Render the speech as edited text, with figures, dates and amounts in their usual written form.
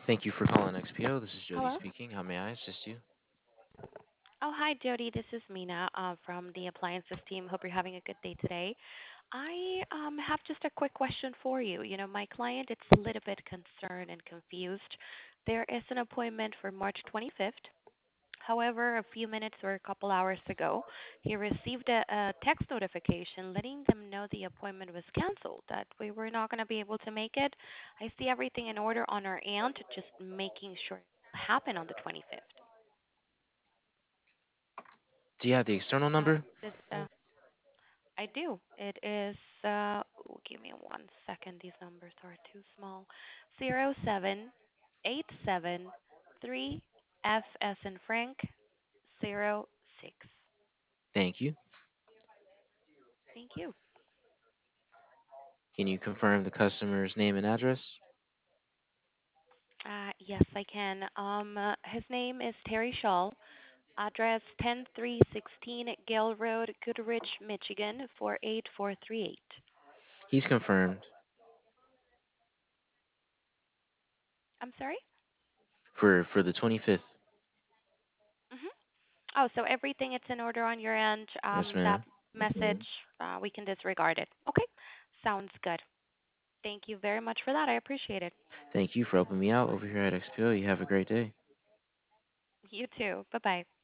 Thank you for calling XPO. This is Jody Hello. speaking. How may I assist you? Oh, hi, Jody. This is Mina from the appliances team. Hope you're having a good day today. I have just a quick question for you. My client is a little bit concerned and confused. There is an appointment for March 25th. However, a few minutes or a couple hours ago, he received a text notification letting them know the appointment was canceled, that we were not going to be able to make it. I see everything in order on our end, just making sure it will happen on the 25th. Do you have the external number? This I do. It is, give me 1 second. These numbers are too small. 07873 F as in Frank 06. Thank you. Thank you. Can you confirm the customer's name and address? Yes, I can. His name is Terry Shaw. Address 10316 Gale Road, Goodrich, Michigan 48438. He's confirmed I'm sorry? for the 25th. Mhm. Oh, so everything it's in order on your end. Yes, That ma'am. message, we can disregard it. Okay, sounds good. Thank you very much for that. I appreciate it. Thank you for helping me out over here at XPO. You have a great day. You too. Bye bye.